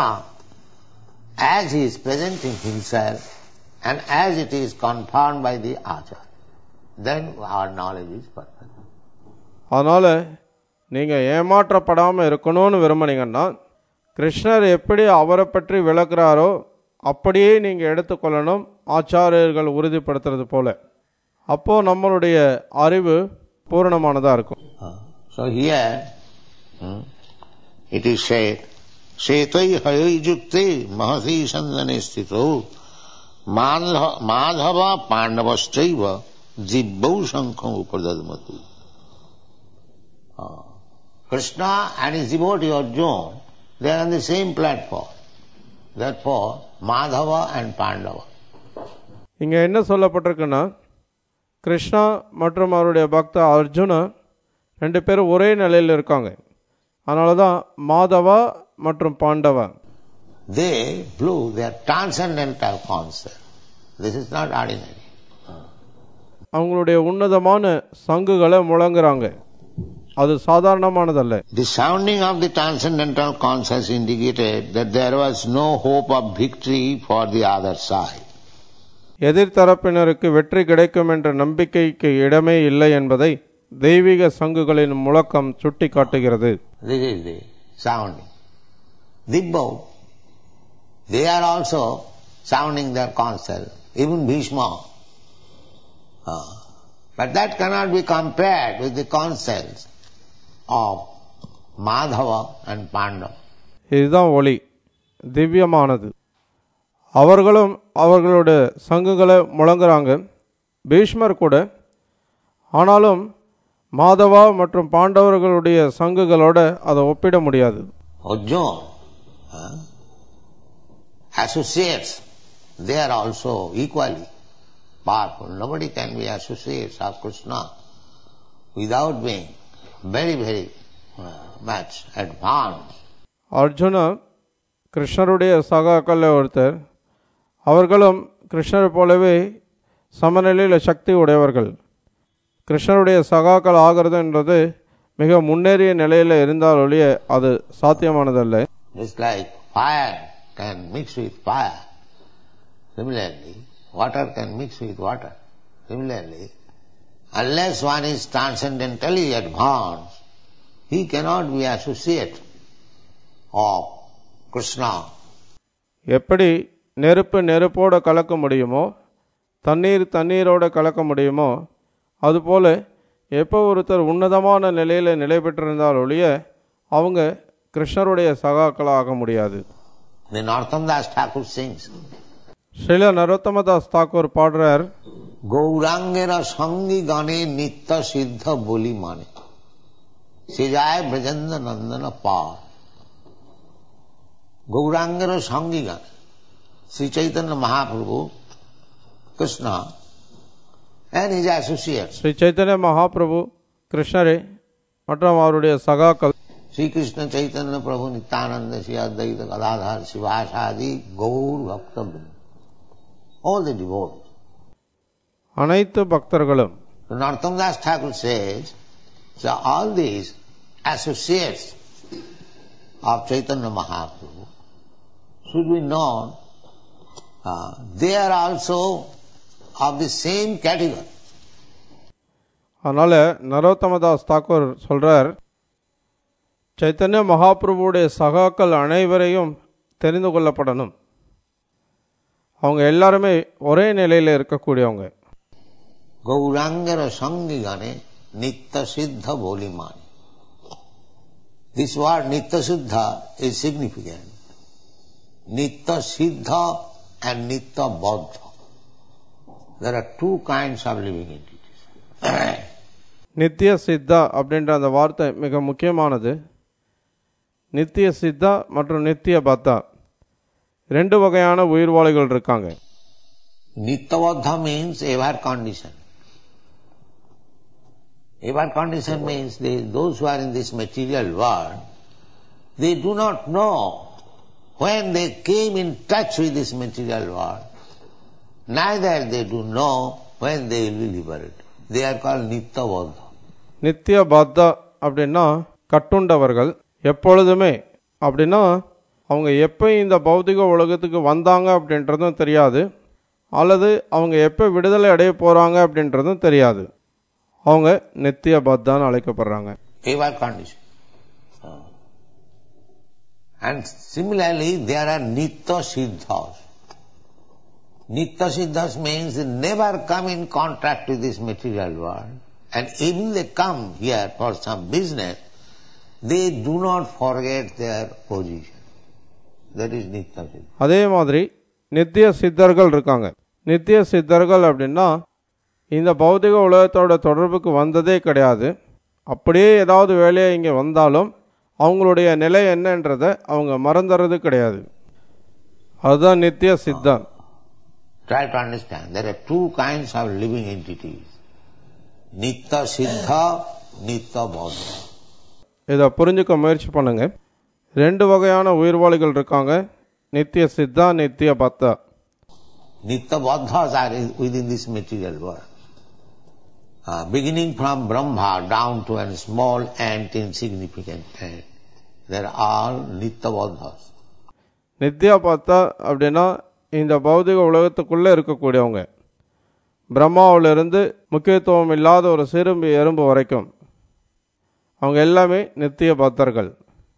as he is presenting himself and as it is confirmed by the Acharya. Then our knowledge is perfect. அதனால் நீங்கள் ஏமாற்றப்படாமல் இருக்கணும்னு விரும்புனீங்கன்னா கிருஷ்ணர் எப்படி அவரை பற்றி விளக்குறாரோ அப்படியே நீங்கள் எடுத்துக்கொள்ளணும், ஆச்சாரியர்கள் உறுதிப்படுத்துறது போல. அப்போது நம்மளுடைய அறிவு பூரணமானதாக இருக்கும். So here hmm, it is said, Setai hayai jukte mahasi sandane sthito madhava pandavaschaiva jibbau shankham upadadmatu. Krishna and his devotee Arjuna, they are on the same platform. Therefore, Madhava and Pandava. இங்கே என்ன சொல்லப்பட்டிருக்குன்னா, கிருஷ்ணா மற்றும் அவருடைய பக்த அர்ஜுனா ரெண்டு பேரும் ஒரே நிலையில் இருக்காங்க. அதனால தான் மாதவா மற்றும் Pandava. they blew their transcendental concert. This is not ordinary. அவங்களுடைய உன்னதமான சங்குகளை முழங்குறாங்க. அது சாதாரணமானதல்ல. The sounding of the transcendental concert indicated that there was no hope of victory for the other side. எதிர்த்தரப்பினருக்கு வெற்றி கிடைக்கும் என்ற நம்பிக்கைக்கு இடமே இல்லை என்பதை தெய்வீக சங்குகளின் முழக்கம் சுட்டி காட்டுகிறது. This is the sounding. Dibbo, they are also sounding their concert, even Bhishma. Uh, but that cannot be compared with the concerts of Madhava and Pandava. இதுதான் ஒளி, திவ்யமானது. அவர்களும் அவர்களுடைய சங்குகளை முழங்குறாங்க, பீஷ்மர் கூட. ஆனாலும் மாதவா மற்றும் பாண்டவர்களுடைய சங்குகளோட அதை ஒப்பிட முடியாது. Arjuna uh, associates, they are also equally powerful. Nobody can be associates of Krishna without being very, very uh, much advanced. Arjuna கிருஷ்ணருடைய சகாக்கள் ஒருத்தர். அவர்களும் கிருஷ்ணரை போலவே சமநிலையில் சக்தி உடையவர்கள். கிருஷ்ணருடைய சகாக்கள் ஆகிறது என்றது மிக முன்னேறிய நிலையில் இருந்தால் ஒழிய அது சாத்தியமானதல்ல. Just like fire can mix with fire, similarly water can mix with water. Similarly, unless one is transcendentally advanced, he cannot be associate of Krishna. எப்படி நெருப்பு நெருப்போடு கலக்க முடியுமோ, தண்ணீர் தண்ணீரோடு கலக்க முடியுமோ, அதுபோல எப்போ ஒருத்தர் உன்னதமான நிலையில் நிலை பெற்றிருந்தால் ஒழிய அவங்க கிருஷ்ணருடைய சகாக்களாக முடியாது. ஸ்ரீல நரோத்தமதாஸ் தாக்கூர் பாடுறார், கௌராங்கேர சங்கி கணே நித்த சித்த போலி மானே சிஜாய பிரஜந்த நந்தன பார். গৌরাঙ্গের সঙ্গী গান Shri Chaitanya Mahaprabhu Krishna and his associates. Sri Chaitanya Mahaprabhu கிருஷ்ணரே மற்றும் அவருடைய சகாக்கள் ஸ்ரீ கிருஷ்ண சைத்தன்ய பிரபு நித்யானந்த ஸ்ரீ அத்வைத Gadadhar சிவாசாதி Kaur பக்தபிருந்த, all the devotees, அனைத்து பக்தர்களும். Narottam Das Thakur says, so all these associates of Chaitanya Mahaprabhu should be known, uh, they are also of the same category. அதனால நரோத்தமதாஸ் தாக்கூர் சொல்றார், சைத்தன்ய மகாபிரபுடைய சகாக்கள் அனைவரையும் தெரிந்து கொள்ளப்படணும். அவங்க எல்லாருமே ஒரே நிலையில் இருக்கக்கூடியவங்க. கௌராங்கர சங்கி கணே நித்த சித்த போலிமானி. This word Nitya Siddha is significant. Nitya Siddha and Nitya Baddha. There are two kinds of living entities. நித்திய சித்தா அப்படின்ற அந்த வார்த்தை மிக முக்கியமானது. நித்திய சித்தா மற்றும் நித்திய பத்தா ரெண்டு வகையான உயிர்வாளிகள் இருக்காங்க. Nitya Baddha means ever condition. Ever condition means they, those who are in this material world, they do not know when they came in touch with this material world. Neither they do know when they will be liberated. They are called Nitya Baddha. நித்திய பாத்தா அப்படின்னா கட்டுண்டவர்கள். எப்பொழுதுமே அப்படின்னா அவங்க எப்போ இந்த பௌதிக உலகத்துக்கு வந்தாங்க அப்படின்றதும் தெரியாது, அல்லது அவங்க எப்போ விடுதலை அடைய போகிறாங்க அப்படின்றதும் தெரியாது. அவங்க நித்திய பத்தான்னு அழைக்கப்படுறாங்க. Ever condition. And similarly, there are Nitya Siddhas. Nitya Siddhas means they never come in contact with this material world, and even they come here for some business, they do not forget their position. That is Nitya Siddha. அதே மாதிரி நித்திய சித்தர்கள் இருக்காங்க. நித்திய சித்தர்கள் அப்படின்னா இந்த பௌதிக உலகத்தோட தொடர்புக்கு வந்ததே கிடையாது. அப்படியே ஏதாவது வேலையை இங்கே வந்தாலும் அவங்களுடைய நிலை என்னன்றதை அவங்க மறந்துறது கிடையாது. அதுதான் நித்திய Siddha. Try to understand. There are two kinds of living entities. Nitya Siddha, Nitya Baddha. இதை புரிஞ்சுக்க முயற்சி பண்ணுங்க. ரெண்டு வகையான உயிர்வாளிகள் இருக்காங்க, Nitya Siddha, Nitya Bhatta. Nitya Baddhas are within this material world. Uh, beginning from Brahma down to a small ant, insignificant ant, they are all Nitya Baddhas. Nithya பார்த்தா அப்படின்னா இந்த பௌதிக உலகத்துக்குள்ளே இருக்கக்கூடியவங்க, பிரம்மாவிலிருந்து முக்கியத்துவம் இல்லாத ஒரு சிறும்பு எறும்பு வரைக்கும் அவங்க எல்லாமே நித்திய பக்தர்கள்.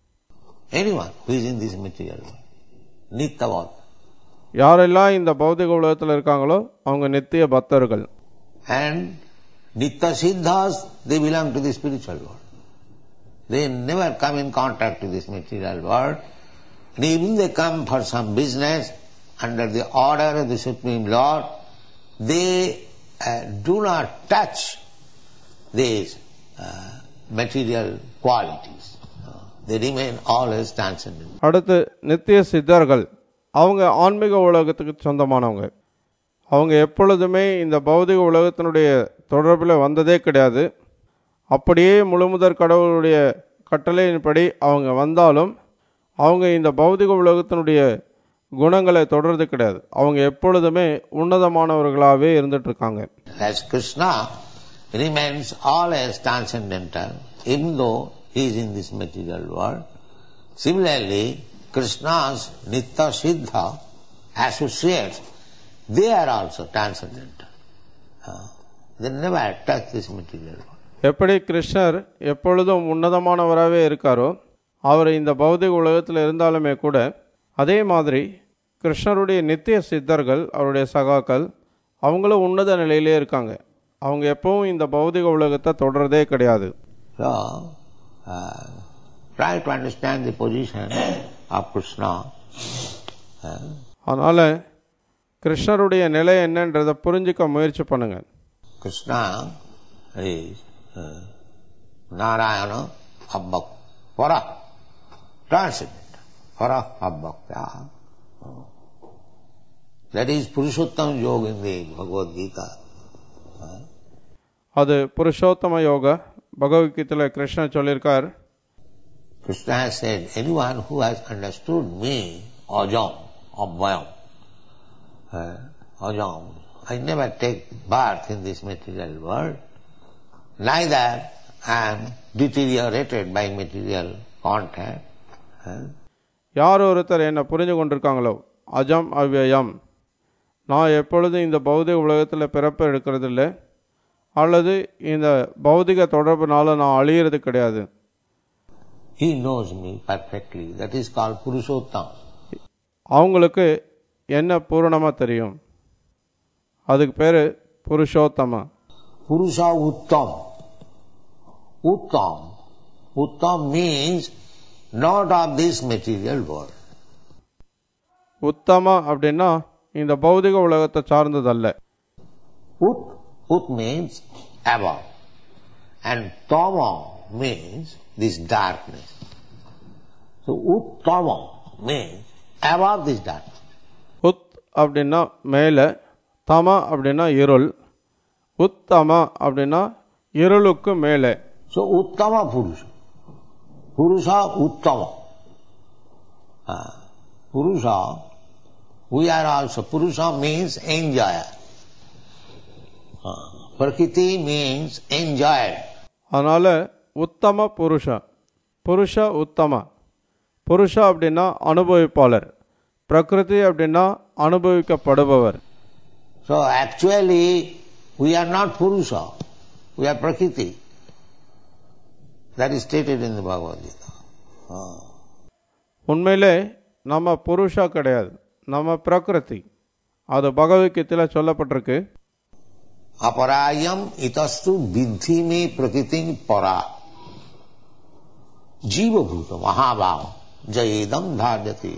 யாரெல்லாம் இந்த பௌதிக உலகத்தில் இருக்காங்களோ அவங்க நித்திய பக்தர்கள். And Nitya Siddhas, they belong to the spiritual world. They never come in contact with this material world. And even they come for some business under the order of the Supreme Lord, they uh, do not touch these uh, material qualities. Uh, they remain always transcendent. அடுத்து நித்திய சித்தர்கள், அவங்க ஆன்மீக உலகத்துக்கு சொந்தமானவங்க. அவங்க எப்பொழுதுமே இந்த பௌதிக உலகத்தினுடைய தொடர்பில் வந்ததே கிடையாது. அப்படியே முழுமுதற் கடவுளுடைய கட்டளையின்படி அவங்க வந்தாலும் அவங்க இந்த பௌதிக உலகத்தினுடைய குணங்களை தொடர்றது கிடையாது. அவங்க எப்பொழுதுமே உன்னதமானவர்களாகவே இருந்துட்டு இருக்காங்க. As Krishna remains always transcendental, even though he is in this material world, similarly Krishna's Nitya Siddha associates, they are also transcendental. Uh, they never touch this material world. எப்படி கிருஷ்ணர் எப்பொழுதும் உன்னதமானவராகவே இருக்காரோ, அவர் இந்த பௌதிக உலகத்தில் இருந்தாலுமே கூட அதே மாதிரி கிருஷ்ணருடைய நித்திய சித்தர்கள், அவருடைய சகாக்கள், அவங்களும் உன்னத நிலையிலே இருக்காங்க. அவங்க எப்பவும் இந்த பௌதிக உலகத்தை தொடர்றதே கிடையாது. So, uh, try to understand the position of Krishna. அதனால கிருஷ்ணருடைய நிலை என்னன்றதை புரிஞ்சுக்க முயற்சி பண்ணுங்க. Krishna is uh, Narayana Abbak Para, transcendent, Para Abbakya. That is Purushottam Yoga in the Bhagavad Gita. அது புருஷோத்தம யோகா பகவத்கீதையில் கிருஷ்ணர் சொல்லியிருக்கார். Krishna has said, anyone who has understood me, Ajam, Abhayam, uh, Ajam, I never take birth in this material world, neither I am deteriorated by material contact. யார் ஒருத்தர் என்னை புரிஞ்சு கொண்டிருக்காங்களோ, அஜம் அவ்யயம், நான் எப்பொழுதும் இந்த பௌதிக உலகத்தில் பிறப்பு எடுக்கிறதில்ல, அல்லது இந்த பௌதிக தொடர்புனால நான் அழியிறது கிடையாது. He knows me perfectly. That is called Purushottam. அவங்களுக்கு என்ன பூரணமாக தெரியும், அதுக்கு பேர் புருஷோத்தம. Purusha Uttam. Uttam. Uttam means not of this material world. உத்தம அப்படின்னா இந்த பௌதிக உலகத்தை சார்ந்ததல்ல. Ut, ut means above. And tama means this darkness. So uttama means above this darkness. உத் அப்படின்னா மேலே, தம அப்படின்னா இருள், உத்தம அப்படின்னா இருளுக்கு மேலே. So uttama Purusha. Purusha uttama. Uh, Purusha, we are also, Purusha means enjoyer. Uh, Prakriti means enjoyed. அதனால உத்தம புருஷ, புருஷ உத்தம. புருஷ அப்படின்னா அனுபவிப்பாளர், பிரகிருதி அப்படின்னா அனுபவிக்கப்படுபவர். So actually we are not Purusha, we are Prakriti. That is stated in the Bhagavad Gita. Uh. உண்மையிலே நம்ம புருஷா கிடையாது, நம்ம பிரகிருதி. அது பகவத்கீதையில் சொல்லப்பட்டிருக்கு. Aparayam itastu vidhi me prakritim para jiva bhuta mahabhava jayedam dharjati.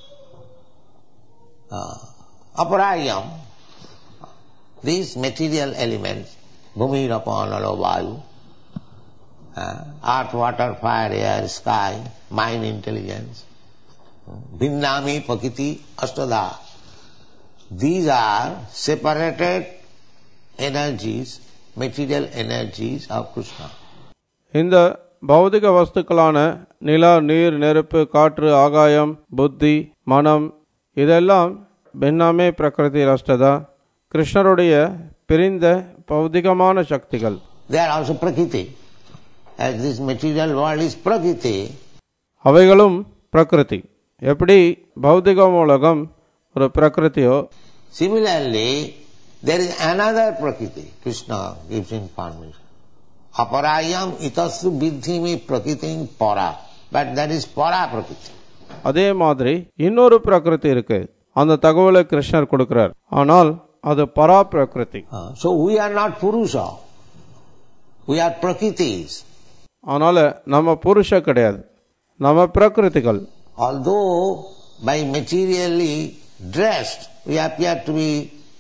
Aparayam, these material elements, bhumi, rapana, nalo, vayu, earth, water, fire, air, sky, mind, intelligence, Bhinnami, Prakriti, Astada. These are separated energies, material energies of Krishna. இந்த பௌதிக வஸ்துக்களான நிலா, நீர், நெருப்பு, காற்று, ஆகாயம், புத்தி, மனம், இதெல்லாம் பின்னமே பிரகிருதி ராஷ்டதா, கிருஷ்ணருடைய பிரிந்த பௌதிகமான சக்திகள். They are also prakriti. As this material world is prakriti. அவைகளும் பிரகிருதி. எப்படி பௌதிக உலகம் ஒரு பிரகிருதியோ, similarly there is another prakriti. Krishna gives information. Aparayam itasu vidhimi prakritim para. But that is para prakriti. அதே மாதிரி இன்னொரு பிரகிருதி இருக்கு, அந்த தகவலை கிருஷ்ணர் கொடுக்கிறார். ஆனால் அது பரா பிரகிருதி. So we are not Purusha. We are prakritis. அதனால நம்ம புருஷ கிடையாது, நம்ம பிரகிருதிகள். Although by materially dressed we appear to be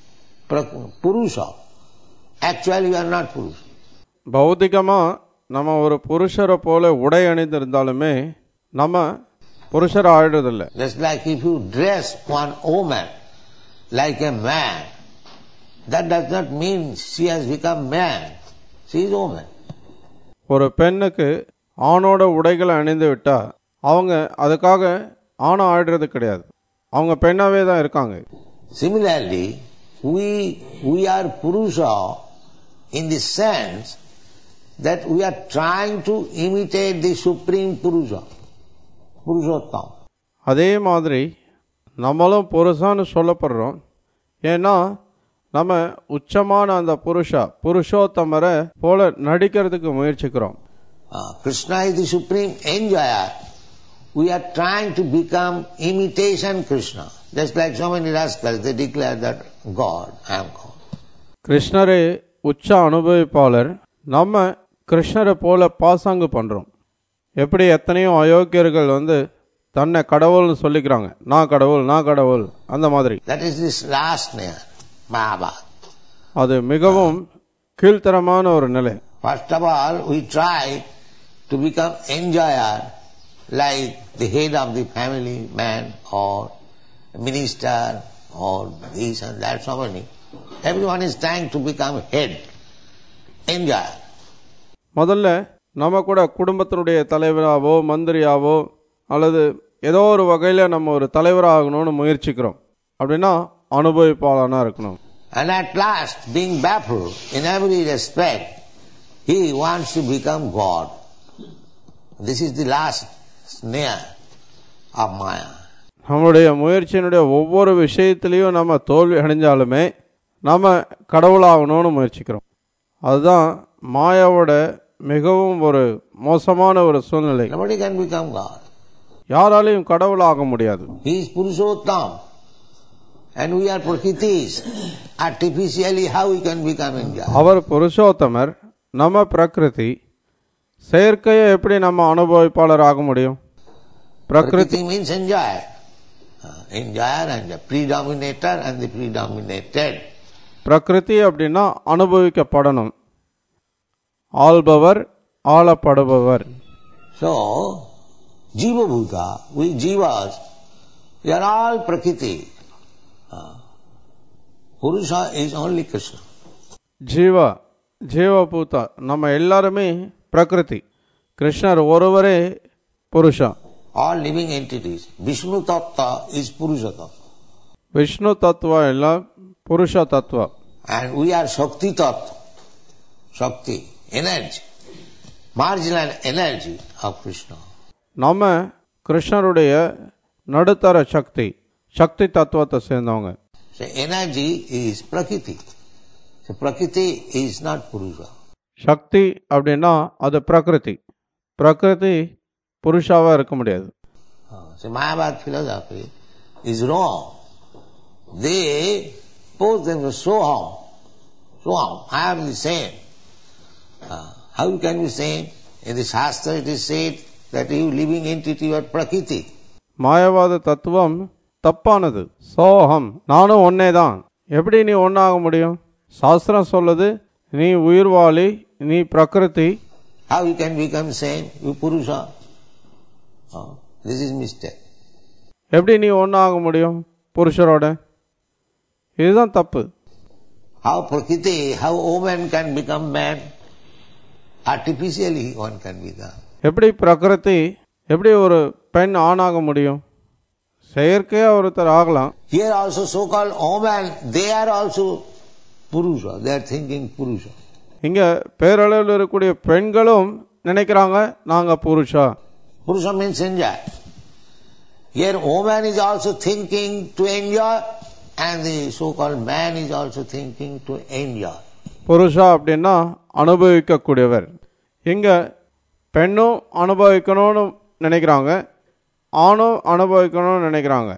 Purusha, actually we are not Purusha. பௌதிகமா நம்ம ஒரு புருஷரை போல உடை அணிந்திருந்தாலுமே நம்ம புருஷர் ஆயிடுறதில்லை. Just like if you dress one woman like a man, that does not mean she has become man. She is woman. ஒரு பெண்ணுக்கு ஆணோட உடைகளை அணிந்து விட்டா அவங்க அதுக்காக ஆணை ஆயிடுறது கிடையாது, அவங்க பெண்ணாவே தான் இருக்காங்க. Similarly, we we are Purusha in the sense that we are trying to imitate the Supreme Purusha, Purushottam. அதே மாதிரி நம்மளும் புருஷான்னு சொல்லப்படுறோம், ஏன்னா நம்ம உச்சமான அந்த புருஷா புருஷோத்தமரை போல நடிக்கிறதுக்கு முயற்சிக்கிறோம். uh, Krishna is the supreme enjoyer. We are trying to become imitation Krishna. Just like so many rascals, they declare that God, I am God. கிருஷ்ணரே உச்ச அனுபவிப்பாளர், நம்ம கிருஷ்ணரை போல பாசாங்கு பண்றோம். எப்படி எத்தனையோ அயோக்கியர்கள் வந்து தன்னை கடவுள்னு சொல்லிக்கிறாங்க, நான் கடவுள் நான் கடவுள் அந்த மாதிரி. That is this last layer, Mahabharata. அது மிகவும் கீழ்த்தரமான ஒரு நிலை. First of all, we try to become enjoyer like the head of the family man or minister or this and that, so many. Everyone is trying to become head, enjoyer. முதல்ல நம்ம கூட குடும்பத்தினுடைய தலைவராவோ மந்திரியாவோ அல்லது ஏதோ ஒரு வகையில் நம்ம ஒரு தலைவராகணும்னு முயற்சிக்கிறோம். அப்படின்னா அனுபவிப்பாளனா இருக்கணும். And at last, being baffled in every respect, he wants to become God. This is the last snare of Maya. நம்முடைய முயற்சியினுடைய ஒவ்வொரு விஷயத்திலையும் நம்ம தோல்வி அடைஞ்சாலுமே நம்ம கடவுளாகணும்னு முயற்சிக்கிறோம். அதுதான் மாயாவோட மிகவும் ஒரு மோசமான ஒரு சூழ்நிலை. Nobody can become God. யாராலையும் கடவுளாக முடியாது. He is Purushottam and we are Prakritis. Artificially how we can become enjoyer? அவர் புருஷோத்தமர், நம்ம பிரகிருதி. செயற்கையை எப்படி நம்ம அனுபவிப்பாளர் ஆக முடியும்? Prakriti means enjoyer. Enjoyer and the predominator and the predominated. பிரகிருதி அப்படின்னா அனுபவிக்கப்படணும், ஆள்பவர் ஆளப்படுபவர். So, Jiva Bhuta, we Jivas, we are all Prakriti. Uh, Purusha is only Krishna. Jeeva ஜீவபூதா நம்ம எல்லாருமே பிரகிருதி, கிருஷ்ணர் ஒருவரே புருஷா. All living entities. Vishnu Tattva is Purusha Tattva. Vishnu தத்துவா எல்லாம் புருஷ தத்துவா. And we are Shakti Tattva. Shakti, energy. Marginal energy of Krishna. நம்ம கிருஷ்ணருடைய நடுத்தர சக்தி, சக்தி தத்துவத்தை சேர்ந்தவங்க. So energy is Prakriti. So Prakriti is not Purusha. சக்தி அப்படின்னா அது பிரகிருதி, பிரகிருதி புருஷாவா இருக்க முடியாது. So Mayavad philosophy is wrong. They pose them as Soham. Soham, I am the same. Uh, how you can be same? In the Shastra it is said that you living entity are Prakriti. மாயவாத தத்துவம் தப்பானது. சோகம், நானும் ஒன்னே தான். எப்படி நீ ஒன்னாக முடியும்? சாஸ்திரம் சொல்லுது நீ உயிர்வாளி, நீ பிரகிருதி. How you can become same? You Purusha. Oh, this is mistake. எப்படி நீ ஒன்னாக முடியும் புருஷரோட? இதுதான் தப்பு. How Prakriti, how woman can become man? Artificially one can become. எப்படி பிரகிருதி, எப்படி ஒரு பெண் ஆணாக முடியும்? செயற்கையா ஒருத்தர் ஆகலாம். Here also so-called women, they are also Purusha. They are thinking Purusha. இங்க பேரளவில் இருக்கக்கூடிய பெண்களும் நினைக்கிறாங்க நாங்க புருஷா. Purusha means enjoy. Here woman is also thinking to enjoy and the so-called man is also thinking to enjoy. புருஷா அப்படின்னா அனுபவிக்கக்கூடியவர். இங்க பெண்ணும் அனுபவிக்கணும்னு நினைக்கிறாங்க, ஆணும் அனுபவிக்கணும்னு நினைக்கிறாங்க.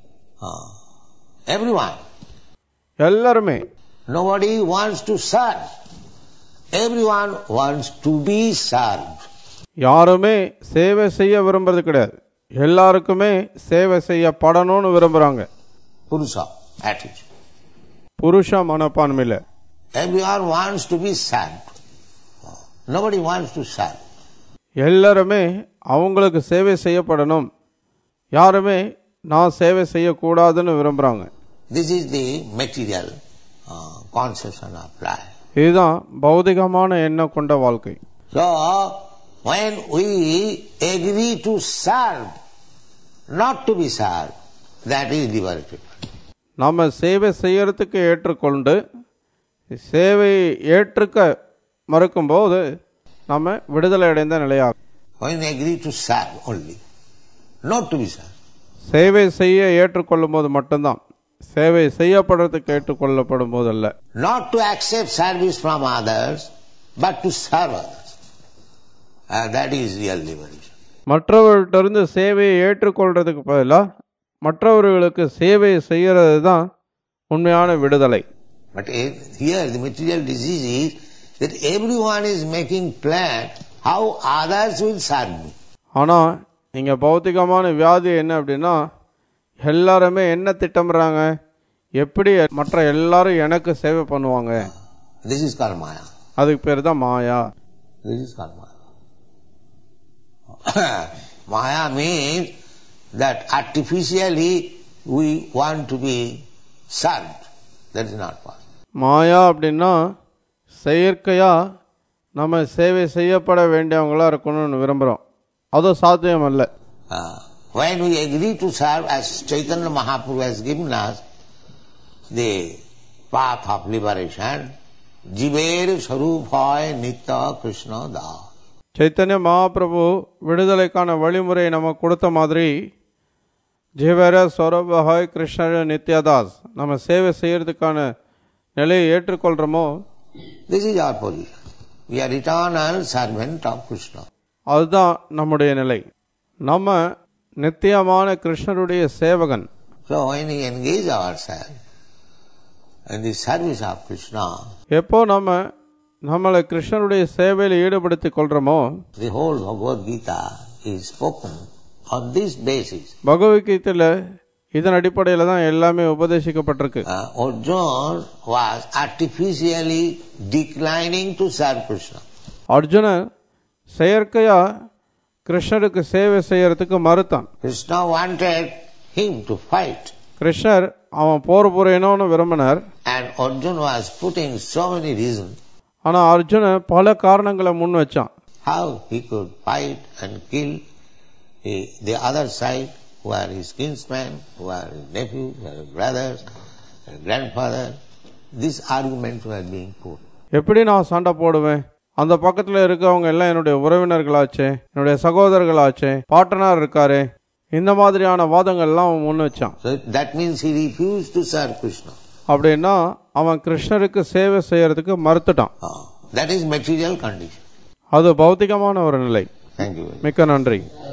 Everyone. எல்லாருமே. Nobody wants to serve. Everyone wants to be served. யாருமே சேவை செய்ய விரும்புறது கிடையாது, எல்லாருக்குமே சேவை செய்யப்படணும்னு விரும்புறாங்க. புருஷா attitude. புருஷ மனப்பான்மையில. Everyone wants to be served. Nobody wants to serve. எல்லாருமே அவங்களுக்கு சேவை செய்யப்படணும், யாருமே நான் சேவை செய்யக்கூடாதுன்னு விரும்புறாங்க. This is the material uh, conception of life. இதுதான் பௌதிகமான எண்ணம் கொண்ட வாழ்க்கை. So when we agree to serve, not to be served, that is liberated. நம்ம சேவை செய்யறதுக்கு ஏற்றுக்கொண்டு சேவை ஏற்றுக்க மறுக்கும் போது நம்ம விடுதலை அடைந்த நிலையாகும். When we agree to serve only, not to be served. சேவை செய்ய ஏற்றுக்கொள்ளும் போது மட்டும்தான், சேவை செய்யப்படுறதுக்கு ஏற்றுக்கொள்ளப்படும் போது அல்ல. Not to accept service from others, but to serve others. Uh, that is real liberation. மற்றவர்கிட்ட இருந்து சேவையை ஏற்றுக்கொள்றதுக்கு பதிலாக மற்றவர்களுக்கு சேவை செய்யறது தான் உண்மையான விடுதலை. But here the material disease is that everyone is making plan how others will serve me. ஆனா இங்க பௌத்திகமான வியாதி என்ன அப்படின்னா, எல்லாருமே என்ன திட்டமிடுறாங்க, எப்படி மற்ற எல்லாரும் எனக்கு சேவை பண்ணுவாங்க. This is called Maya. அதுக்கு பேர் தான் மாயா. This is called Maya. Maya means that artificially we want to be served. That is not possible. மாயா அப்படின்னா செயற்கையா நம்ம சேவை செய்யப்பட வேண்டியவங்களா இருக்கணும்னு விரும்புறோம், அது சாத்தியம் அல்ல. Uh, when we agree to serve, as Chaitanya Mahaprabhu has given us the path of liberation, Jiver Saruphay Nitya Krishna Da. Chaitanya Mahaprabhu விடுதலைக்கான வழிமுறை நம்ம கொடுத்த மாதிரி ஜீவர ஸ்வரூபஹாய் கிருஷ்ணர் நித்யதாஸ் நம்ம சேவை செய்யறதுக்கான நிலையை ஏற்றுக்கொள்றோமோ, This is our position. We are eternal servant of Krishna. அதுதான் நம்முடைய நிலை. நம்ம நித்தியமான கிருஷ்ணருடைய சேவகன். So when we engage ourselves in the service of Krishna, எப்போ நம்ம நம்மளை கிருஷ்ணருடைய சேவையில் ஈடுபடுத்திக் கொள்றோமோ, the whole Bhagavad Gita is spoken on this basis. பகவத்கீதையில இதன் அடிப்படையில தான் எல்லாமே உபதேசிக்கப்பட்டிருக்கு. Uh, Arjuna was artificially declining to serve Krishna. Arjunan செயற்கையா கிருஷ்ணருக்கு சேவை செய்யறதுக்கு மறுத்தான். Krishna wanted him to fight. கிருஷ்ணர் அவன் போர் புரியணும்னு விரும்பினார். And Arjuna was putting so many reasons. ஆனா அர்ஜுனன் பல காரணங்களை முன் வச்சான். How he could fight and kill the, the other side, who are his kinsmen, who are his nephews, who are his brothers, his grandfather. These arguments were being put. எப்படி நான் சண்டை போடுவேன், அந்த பக்கத்துல இருக்கவங்க எல்லாம் என்னுடைய உறவினர்களாச்சே, என்னுடைய சகோதரர்களாச்சே, பாட்டனார் இருக்காரு, இந்த மாதிரியான வாதங்கள் எல்லாம் அவன் முன் வச்சான். So that means he refused to serve Krishna. அப்படின்னா அவன் கிருஷ்ணருக்கு சேவை செய்யறதுக்கு மறுத்துட்டான். Oh, that is material condition. அது பௌத்திகமான ஒரு நிலை. Thank you. மிக்க நன்றி.